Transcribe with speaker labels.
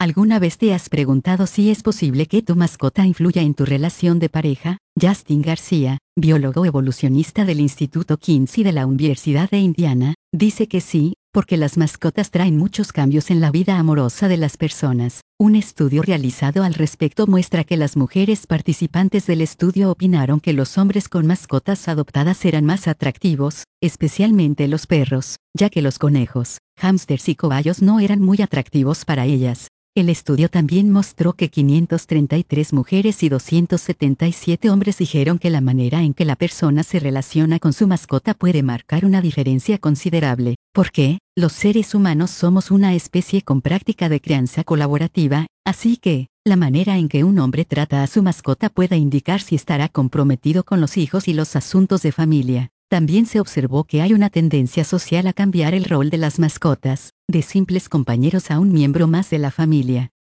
Speaker 1: ¿Alguna vez te has preguntado si es posible que tu mascota influya en tu relación de pareja? Justin García, biólogo evolucionista del Instituto Kinsey de la Universidad de Indiana, dice que sí, porque las mascotas traen muchos cambios en la vida amorosa de las personas. Un estudio realizado al respecto muestra que las mujeres participantes del estudio opinaron que los hombres con mascotas adoptadas eran más atractivos, especialmente los perros, ya que los conejos, hámsters y cobayos no eran muy atractivos para ellas. El estudio también mostró que 533 mujeres y 277 hombres dijeron que la manera en que la persona se relaciona con su mascota puede marcar una diferencia considerable. ¿Por qué? Los seres humanos somos una especie con práctica de crianza colaborativa, así que, la manera en que un hombre trata a su mascota puede indicar si estará comprometido con los hijos y los asuntos de familia. También se observó que hay una tendencia social a cambiar el rol de las mascotas, de simples compañeros a un miembro más de la familia.